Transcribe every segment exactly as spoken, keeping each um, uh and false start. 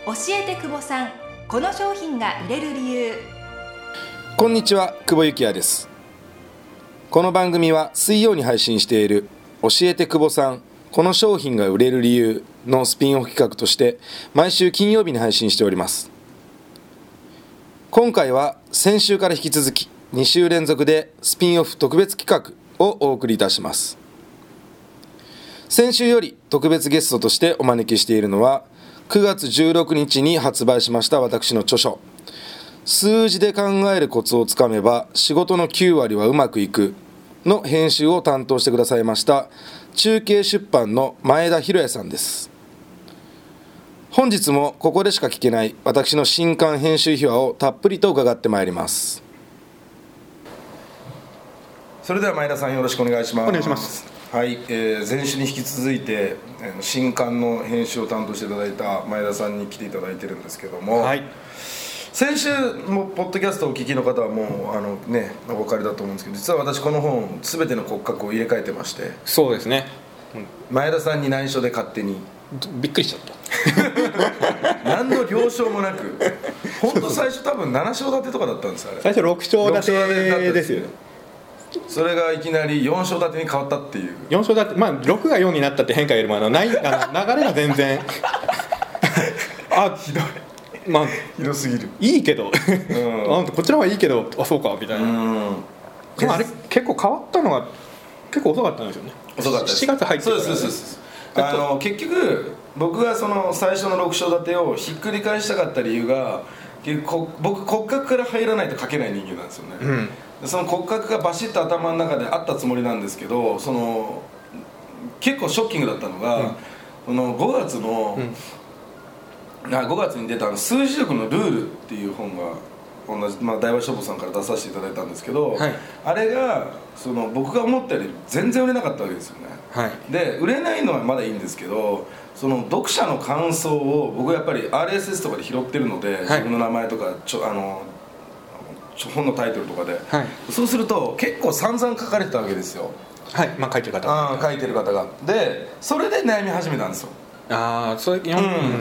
教えて久保さん、この商品が売れる理由。 こんにちは、久保幸也です。この番組は水曜に配信している教えて久保さん、この商品が売れる理由のスピンオフ企画として毎週金曜日に配信しております。今回は先週から引き続きに週連続でスピンオフ特別企画をお送りいたします。先週より特別ゲストとしてお招きしているのはくがつじゅうろくにちに発売しました私の著書、数字で考えるコツをつかめば仕事のきゅうわりはうまくいくの編集を担当してくださいました中継出版の前田博也さんです。本日もここでしか聞けない私の新刊編集秘話をたっぷりと伺ってまいります。それでは前田さん、よろしくお願いします。 お願いします。 はい、えー、前週に引き続いて新刊の編集を担当していただいた前田さんに来ていただいてるんですけども、 はい、 先週もポッドキャストをお聞きの方はもうあの、ね、お分かりだと思うんですけど、実は私この本全ての骨格を入れ替えてまして。 そうですね、 うん、前田さんに内緒で勝手にびっくりしちゃった何の了承もなく本当最初多分なな章立てとかだったんですよ。あれ最初ろく章立てですよね。 それがいきなりよん章立てに変わったっていう。 よん章立て、まあろくがよんになったって変化よりもあのないあの流れが全然あひどい、 まあひどすぎる。 いいけど、うん、あこっちの方がいいけど、あそうかみたいな。 うんでもあれ結構変わったのが結構遅かったんですよね。 遅かったです。 しがつ入ってから、ね、 そうですそうですあの結局僕がその最初のろく章立てをひっくり返したかった理由が、僕骨格から入らないと書けない人間なんですよね、うんその骨格がバシッと頭の中であったつもりなんですけど、その結構ショッキングだったのが、うん、このごがつの、うん、あごがつに出た数字力のルールっていう本が同じ、まあ、大和書房さんから出させていただいたんですけど、はい、あれがその僕が思ったより全然売れなかったわけですよね、はい、で売れないのはまだいいんですけど、その読者の感想を僕はやっぱり アールエスエス とかで拾ってるので、はい、自分の名前とかちょあの本のタイトルとかで、はい、そうすると結構散々書かれてたわけですよ。 はい、まあ書いてる方が、書いてる方がで、それで悩み始めたんですよ。 ああ、それ、うん、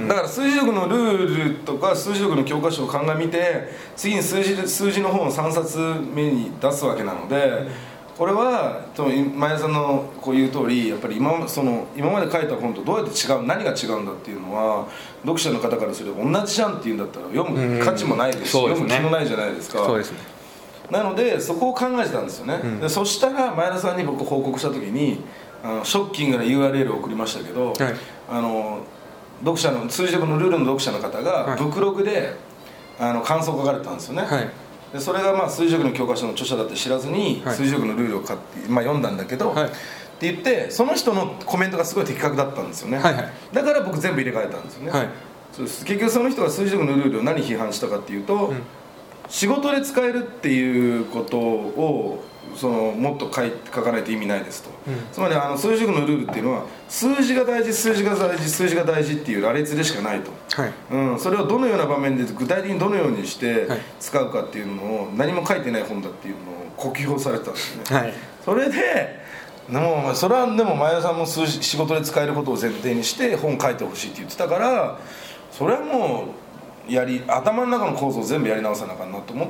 だから数字力のルールとか数字力の教科書を鑑みて、次に数字数字の本をさんさつめに出すわけなので、うん、これは前田さんのこう言う通り、やっぱり 今, その今まで書いた本とどうやって違う、何が違うんだっていうのは読者の方からすれば同じじゃんっていうんだったら読む価値もないですし、うん、読む気もないじゃないですか。 そうですね。 なのでそこを考えてたんですよね、うん、でそしたら前田さんに僕報告した時にあのショッキングな ユーアールエル を送りましたけど、はい、あの読者の数字力のルールの読者の方がブクログで、はい、あの感想を書かれてたんですよね、はい、でそれがまあ数字力の教科書の著者だって知らずに、はい、数字力のルールを買って、まあ、読んだんだけど、はい、って言ってその人のコメントがすごい的確だったんですよね、はいはい、だから僕全部入れ替えたんですよね、はい、そうです。結局その人が数字力のルールを何批判したかっていうと、うん、仕事で使えるっていうことをそのもっと書い書かないと意味ないですと、うん、つまりあの数字力のルールっていうのは数字が大事数字が大事数字が大事っていう羅列でしかないと、はいうん、それをどのような場面で具体的にどのようにして使うかっていうのを何も書いてない本だっていうのを酷評されてたんですよね、はい、それででもそれはでも前田さんも数字仕事で使えることを前提にして本書いてほしいって言ってたから、それはもうやり頭の中の構造を全部やり直さなあかんなと思って、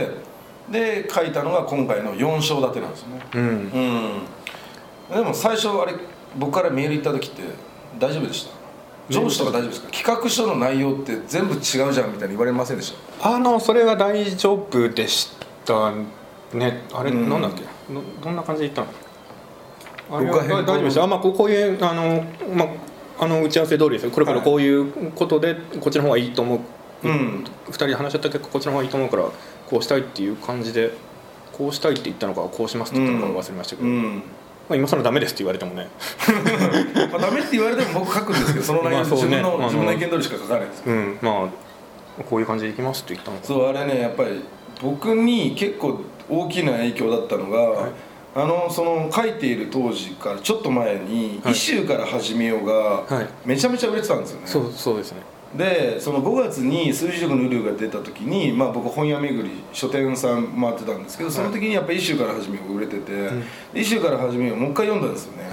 で書いたのが今回のよん章立てなんですよね、うんうん、でも最初あれ僕からメール行った時って大丈夫でした？上司とか大丈夫ですか？企画書の内容って全部違うじゃんみたいに言われませんでした？ あのそれは大丈夫でしたね。あれ、うん、なんだっけ ど, どんな感じで言ったの？あれは大丈夫でした。あ、まあ、こういうあの、まあ、あの打ち合わせ通りですよ。これからこういうことでこっちの方がいいと思う、うん、ふたりで話し合った結果こっちの方がいいと思うからこうしたいっていう感じで、こうしたいって言ったのかこうしますって言ったのか忘れましたけど、うんうんまあ、今更ダメですって言われてもねまあダメって言われても僕書くんですけど、その内容、まあそうね、自分の、自分の意見通りしか書かないですけど、うん、まあこういう感じでいきますって言ったのか。 そうあれね、やっぱり僕に結構大きな影響だったのが、はい、あのその書いている当時からちょっと前に「イシューから始めよう」がめちゃめちゃ売れてたんですよね、はい、 そうそうですね。 でそのごがつに数字力のルールが出た時に、まあ、僕本屋巡り書店さん回ってたんですけど、その時にやっぱ「イシューから始めよう」が売れてて、はい、イシューから始めようもう一回読んだんですよね、はい、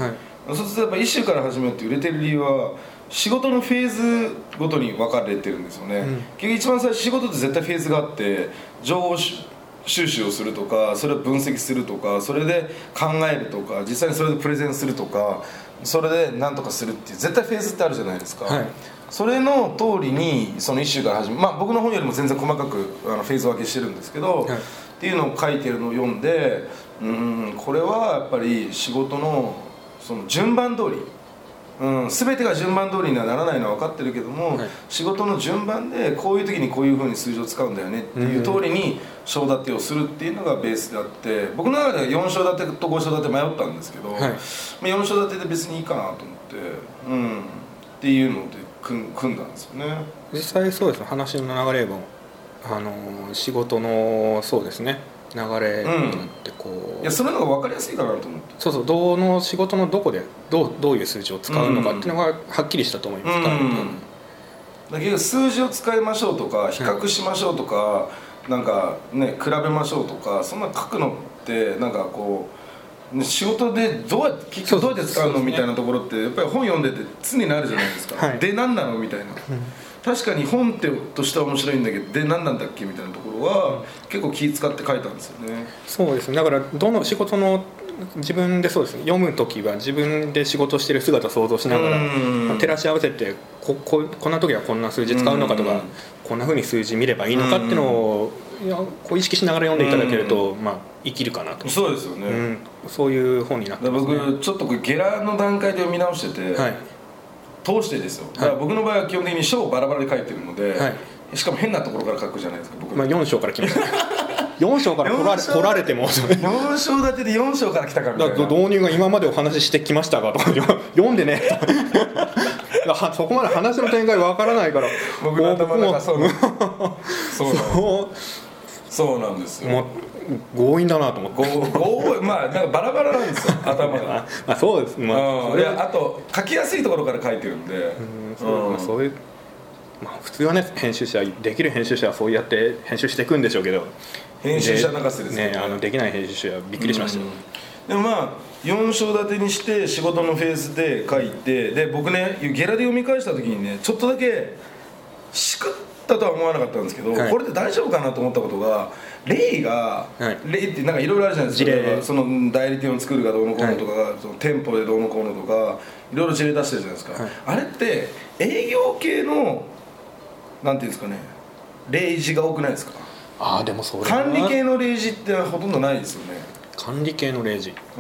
そうするとやっぱイシューから始めるって売れてる理由は仕事のフェーズごとに分かれてるんですよね、うん、結局一番最初仕事って絶対フェーズがあって情報収集をするとかそれを分析するとかそれで考えるとか実際にそれでプレゼンするとかそれで何とかするっていう絶対フェーズってあるじゃないですか、はい、それの通りにそのイシューから始め、まあ、僕の本よりも全然細かくあのフェーズ分けしてるんですけど、はい、っていうのを書いてるのを読んでうんこれはやっぱり仕事のその順番通りうん、全てが順番通りにはならないのは分かってるけども、はい、仕事の順番でこういう時にこういうふうに数字を使うんだよねっていう通りに章立てをするっていうのがベースであって僕の中ではよん章立てとご章立て迷ったんですけど、はい、まあ、よん章立てで別にいいかなと思って、うん、っていうので組んだんですよね。 実際そうですね、話の流れもあの仕事のそうですね流れになってこう、 うん、いやそれの方が分かりやすいかなと思って、 そうそう、どの仕事のどこでどう、どういう数字を使うのかっていうのがはっきりしたと思います、うんうん、 だけど数字を使いましょうとか比較しましょうとか、うん、なんかね比べましょうとかそんな書くのってなんかこう仕事でどうやって結局どうやって使うのみたいなところってやっぱり本読んでて常になるじゃないですか、はい、で何なのみたいな、うん、確かに本ってとしては面白いんだけどで何なんだっけみたいなところは、うん、結構気使って書いたんですよね。 そうですね、だからどの仕事の自分でそうですね読むときは自分で仕事してる姿を想像しながら照らし合わせて こ, こ, こんな時はこんな数字使うのかとかこんな風に数字見ればいいのかっていうのをいやこう意識しながら読んでいただけると、まあ、生きるかなと。 そうですよね、うん、 そういう本になってますね。 僕ちょっとゲラの段階で読み直してて、はい、通してですよ。だから僕の場合は基本的に章をバラバラで書いてるので、はい、しかも変なところから書くじゃないですか僕、 まあ、よん章から来ましたよん章から来られ、来られてもよん章立てでよん章から来たかみたいな。 だ導入が今までお話ししてきましたかとか読んでねそこまで話の展開わからないから僕の頭の中そうなんそうそうなんですよ。もう強引だなと思って強引まあなんかバラバラなんですよ頭があそうです、まあ、 それあと書きやすいところから書いてるんで、うんそう、うん、そういうまあ、普通はね編集者できる編集者はそうやって編集していくんでしょうけど編集者泣かせですね、ね、あのできない編集者はびっくりしましたよ、 うん、でもまあよん章立てにして仕事のフェーズで書いてで僕ねゲラで読み返した時にねちょっとだけしくったとは思わなかったんですけど、はい、これで大丈夫かなと思ったことが例が、はい、例ってなんかいろいろあるじゃないですか。その代理店を作るかどうのこうのとか、はい、その店舗でどうのこうのとかいろいろ事例出してるじゃないですか、はい、あれって営業系のなんていうんですかね例示が多くないですか。 ああでもそれ管理系の例示ってほとんどないですよね。 管理系の例示、 うん、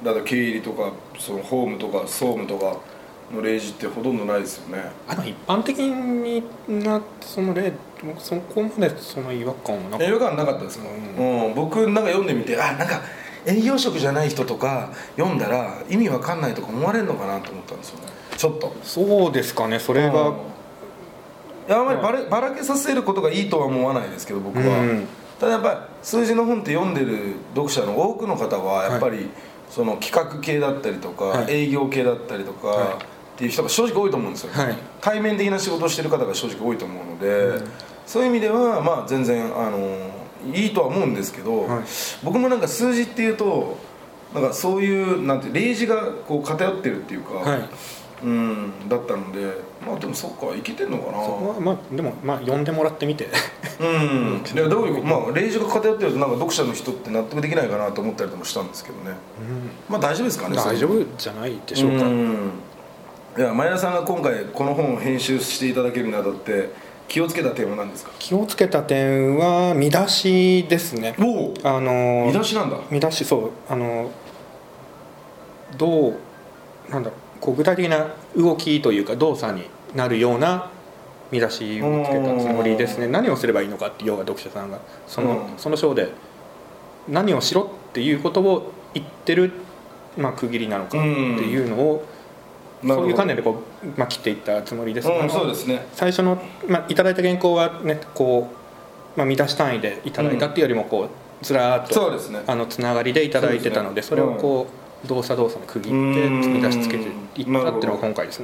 だから経理とかその法務とか総務とかの例示ってほとんどないですよね。 あの一般的になその例そこまでその違和感はなかった。 違和感なかったですか、うんうん、僕なんか読んでみてあなんか営業職じゃない人とか読んだら意味わかんないとか思われるのかなと思ったんですよねちょっと。 そうですかねそれが、うんいやあんまりばればらけさせることがいいとは思わないですけど僕は、うん、ただやっぱり数字の本って読んでる読者の多くの方はやっぱり、はい、その企画系だったりとか、はい、営業系だったりとか、はい、っていう人が正直多いと思うんですよ、はい、対面的な仕事をしてる方が正直多いと思うので、うん、そういう意味ではまあ全然あのいいとは思うんですけど、はい、僕もなんか数字っていうとなんかそういうなんて例示がこう偏ってるっていうか、はいうんだったのでまあでもそっかいけてんのかな。 そまあでもまあ読んでもらってみてうんでどういうまあ例示が偏ってるとなんか読者の人って納得できないかなと思ったりともしたんですけどね、うん、まあ大丈夫ですかね。 大丈夫じゃないでしょうか。うんいや前田さんが今回この本を編集していただけるにあたって気をつけた点は何ですか。 気をつけた点は見出しですね。 おあの見出しなんだ。 見出しそうあのどうなんだろうこう具体的な動きというか動作になるような見出しをつけたつもりですね。何をすればいいのかって要は読者さんがその、その章で何をしろっていうことを言ってる、まあ、区切りなのかっていうのをそういう観念でこう、まあ、切っていったつもりですね。 そうですね。 最初の、まあ、いただいた原稿はねこう、まあ、見出し単位でいただいたっていうよりもこうずらーっとそうですね、あのつながりでいただいてたのでそれをこう動作動作に区切って見出しつけていったっていうのが今回ですね。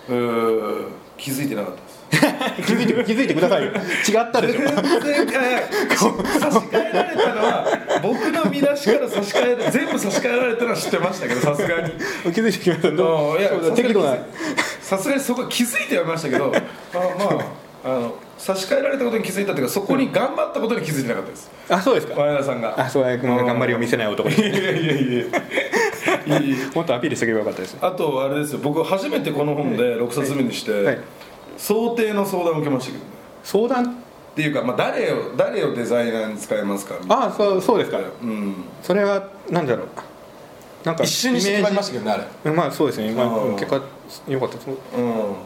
うー気づいてなかったです気づいて気づいてくださいよ。違ったでしょ。 全然差し替えられたのは僕の見出しから差し替え全部差し替えられたのは知ってましたけど、さすがに気づいてきました。どういや適度なさすがにそこは気づいてはいましたけど、あまああの差し替えられたことに気づいたというか、そこに頑張ったことに気づいてなかったです。 あ、そうですか。 前田さんがあ、そういう頑張りを見せない男です、ね、 いやいやいやいやもっとアピールしておけばよかったです。 あとあれですよ、僕初めてこの本でろくさつめにして、はいはい、想定の相談を受けましたけどね。 相談っていうか、まあ、誰を誰をデザイナーに使いますかみたいな。 ああ、そう、そうですか、うん、それは何だろう、なんか一瞬にして決まりましたけどね、あれ。 まあそうですね、まあ、結果良かったです、うん、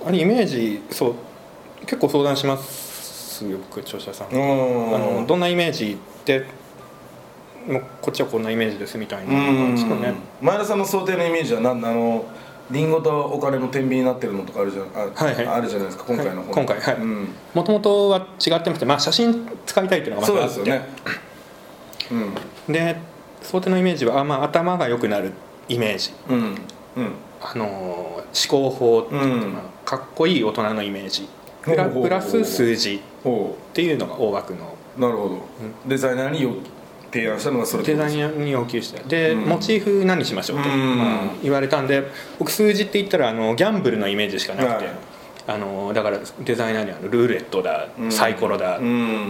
あれイメージ、そう結構相談しますよ、僕著者さん。あのどんなイメージでもうこっちはこんなイメージですみたいな。うんですかね。 前田さんの想定のイメージは何、あのリンゴとお金の天秤になってるのとかあるじゃ、あ、はいはい、あるじゃないですか、今回の本、はい、 今回はいもともとは違ってまして、まあ、写真使いたいっていうのがまずあって、そうですよね、うん、で想定のイメージは、まあ、頭が良くなるイメージ、うんうん、あの思考法、うん、かっこいい大人のイメージプ ラ, プラス数字っていうのが大枠の。 なるほど、うん、デザイナーに要提案したのがそれデザイナーに要求したで、うん、モチーフ何しましょうと、うんまあ、言われたんで、僕数字って言ったらあのギャンブルのイメージしかなくて、はい、あのだからデザイナーにはルーレットだ、うん、サイコロだ、うん、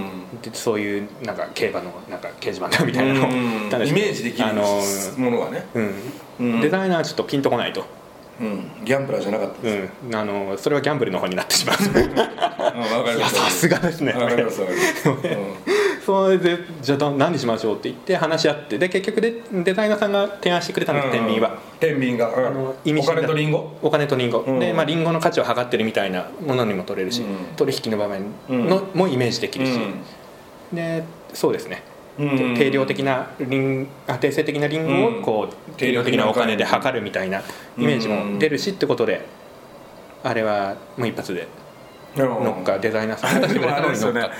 でそういうなんか競馬のなんか掲示板だみたいなのを、うん、 イメージできるものがね、 うんうん、デザイナーはちょっとピンとこないと、 うん、ギャンブラーじゃなかったです、 うん、あのそれはギャンブルの方になってしまういやさすがですね。それでじゃあ何しましょうって言って話し合って、で結局でデザイナーさんが提案してくれたのが天秤は、 天秤が、うん、 あの意味お金とリンゴお金とリンゴ、うん、で、まあ、リンゴの価値を測ってるみたいなものにも取れるし、うん、取引の場面の、うん、もイメージできるし、うん、でそうですね、うん、定量的なリンあ定性的なリンゴをこう、うん、定量的なお金で測るみたいなイメージも出るしってことで、あれはもう一発で乗っかデザイナーさんが出してくれたのに乗っかった。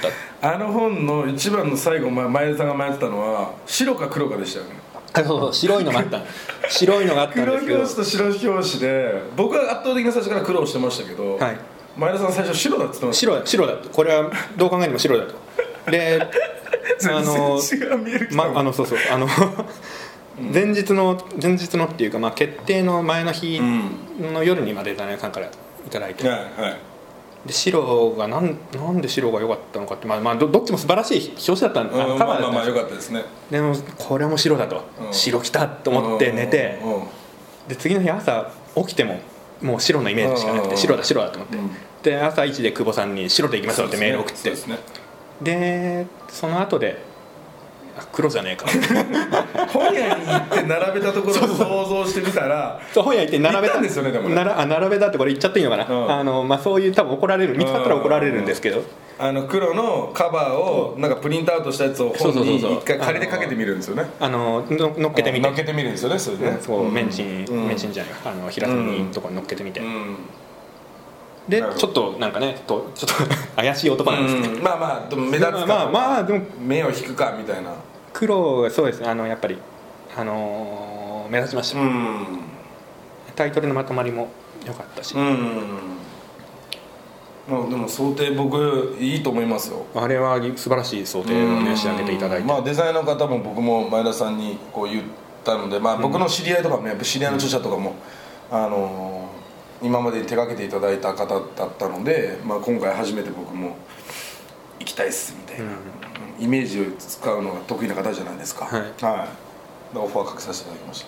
あの本の一番の最後、前田さんが迷ってたのは白か黒かでしたよね。 そうそう白いのがあった白いのがあったんですけど、 黒表紙と白表紙で僕は圧倒的に最初から黒をしてましたけど、はい、前田さん最初白だって言ってました。 白白だと、これはどう考えても白だと。であのまあのそうそうあの前日の前日のっていうか、まあ、決定の前の日の夜にまでデザイナーさんからいただいて、はいはい、で白がなんなんで白が良かったのかって、まあまあ、ど, どっちも素晴らしい表紙だったんで、 うん、カバーだったんですよ。まあまあ良かったですね。 でもこれも白だと、うん、白きたと思って寝て、うん、で次の日朝起きてももう白のイメージしかなくて、白だ白だと思って、うん、で朝一で久保さんに白でいきますよってメール送って、 そ, う で, ね そ, でその後で黒じゃねえか本屋に行って並べたところを想像してみたらそう本屋行って並べたんですよね。でもねならあ並べたってこれ言っちゃっていいのかな、うん、あのまあ、そういう多分怒られる見つかったら怒られるんですけど、 あの黒のカバーをなんかプリントアウトしたやつを本に一回仮でかけてみるんですよね。 あのの乗っけてみて乗っけてみるんですよね。それで、ね、 そうメンチン、うん、メンチンじゃないあの平積みのところに乗っけてみて、うん、でちょっとなんかねとちょっと怪しい男なんですけど、 うん、まあまあ目立つかまあまあでも目を引くかみたいな。 黒そうですね、あのやっぱり、あのー、目立ちました、うん、タイトルのまとまりも良かったし、うん、 まあ、でも想定僕いいと思いますよ。 あれは素晴らしい想定をね仕上げていただいて、 まあ、デザインの方も僕も前田さんにこう言ったので、まあ、僕の知り合いとかもやっぱ知り合いの著者とかも、うん、あのー、今まで手掛けていただいた方だったので、まあ、今回初めて僕も行きたいっすみたいな、うんイメージを使うのが得意な方じゃないですか。はい、はい、オファーかけさせていただきました。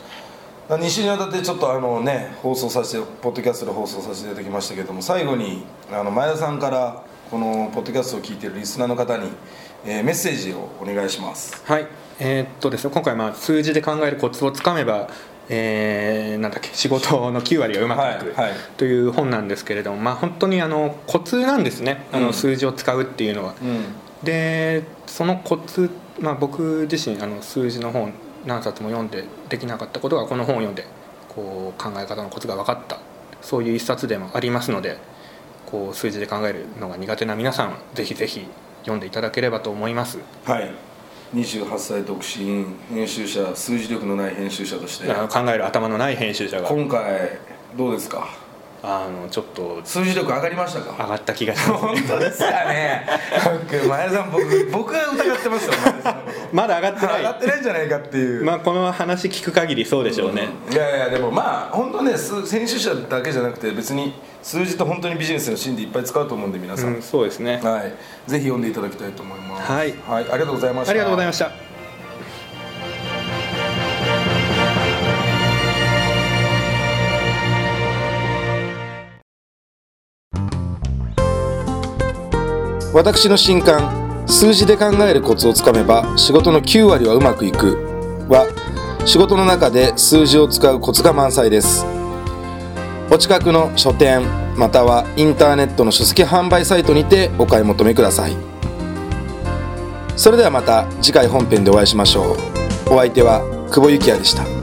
に週にわたってちょっとあのね放送させてポッドキャストで放送させていただきましたけども、最後にあの前田さんからこのポッドキャストを聞いているリスナーの方に、えー、メッセージをお願いします。 はい、えー、っとですね今回まあ数字で考えるコツをつかめば、えー、なんだっけ仕事のきゅう割がうまくいく、はいはい、という本なんですけれども、まあ本当にあのコツなんですね、あの数字を使うっていうのは。うんでそのコツ、まあ、僕自身あの数字の本何冊も読んでできなかったことがこの本を読んでこう考え方のコツが分かった、そういう一冊でもありますので、こう数字で考えるのが苦手な皆さんはぜひぜひ読んでいただければと思います。 はい、にじゅうはっさい独身編集者、数字力のない編集者として考える頭のない編集者が今回どうですか？ あのちょっと数字力上がりましたか？ 上がった気がします、 ね、本当ですかね。前田さん、僕僕が疑ってますよ、前田さんのことまだ上がってない上がってないんじゃないかっていう、 まあ、この話聞く限りそうでしょうね、 うん、いやいやでもまあ本当ね、編集者だけじゃなくて別に数字と本当にビジネスのシーンでいっぱい使うと思うんで皆さん、 うん、そうですね、 はい、ぜひ読んでいただきたいと思います。 はい、 はい、ありがとうございました。 ありがとうございました。 私の新刊、数字で考えるコツをつかめば仕事のきゅうわりはうまくいくは、仕事の中で数字を使うコツが満載です。お近くの書店またはインターネットの書籍販売サイトにてお買い求めください。それではまた次回本編でお会いしましょう。お相手は久保幸也でした。